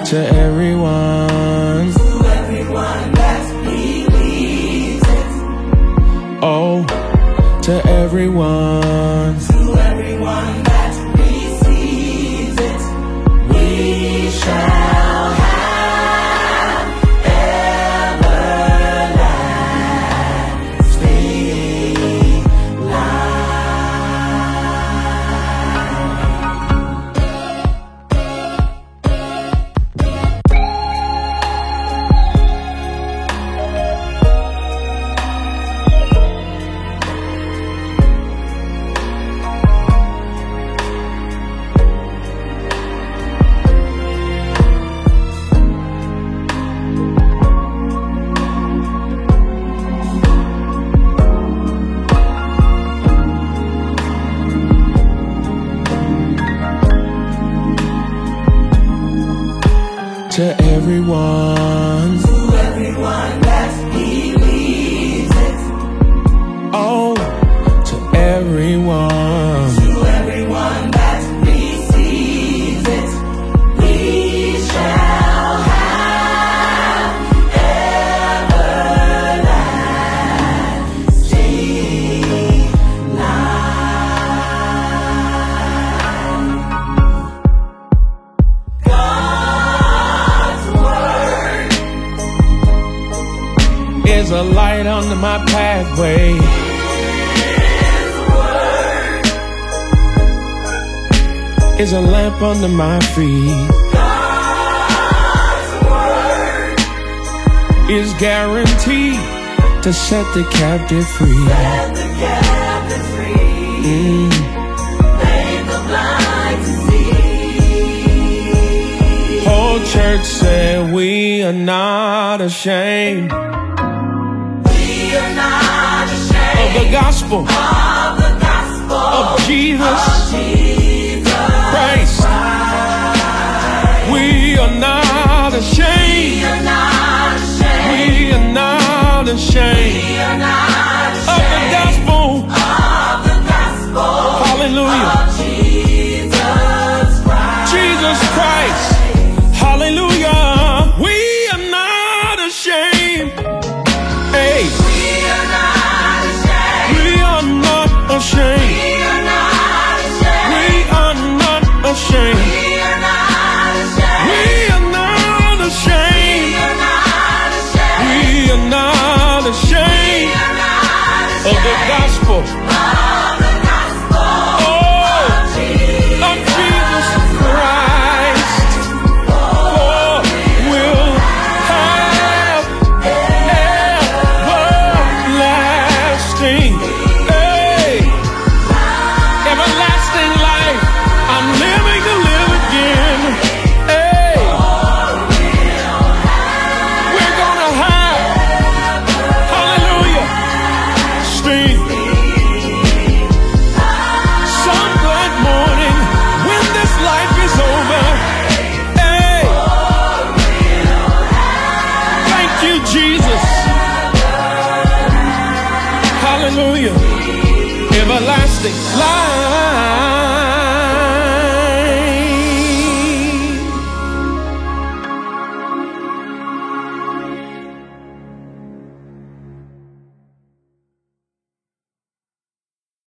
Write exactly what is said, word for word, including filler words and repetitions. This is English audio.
To everyone, to everyone that believes it. Oh, to everyone, to everyone that receives it, we shall have everlasting to everyone, to everyone that believes it. Oh, to everyone, to everyone that receives it, we shall have everlasting life. God's word is a light under my pathway. His word Is a lamp under my feet. God's word Is guaranteed to set the captive free. set the captive free, Mm. made the blind to see. Whole church said we are not ashamed We are not ashamed of the gospel of the gospel of Jesus of Jesus Christ. Christ. We are not We ashamed. are not ashamed. We are not ashamed We are not of the ashamed gospel. of the gospel Hallelujah. of Jesus Christ. Jesus Christ. Hallelujah. We are not ashamed. Hey, We are not ashamed. we are not ashamed. We are not ashamed. We are not ashamed. We are not ashamed. We are not ashamed. We are not ashamed. We are not We ashamed are not of the ashamed gospel. of the gospel Oh, of Jesus of Jesus Christ. For we'll have everlasting, hey, everlasting life. I'm living to live again. Hey, we're gonna have, hallelujah, sting. Some good morning when this life is over. Hey, thank you, Jesus. Hallelujah. Everlasting life.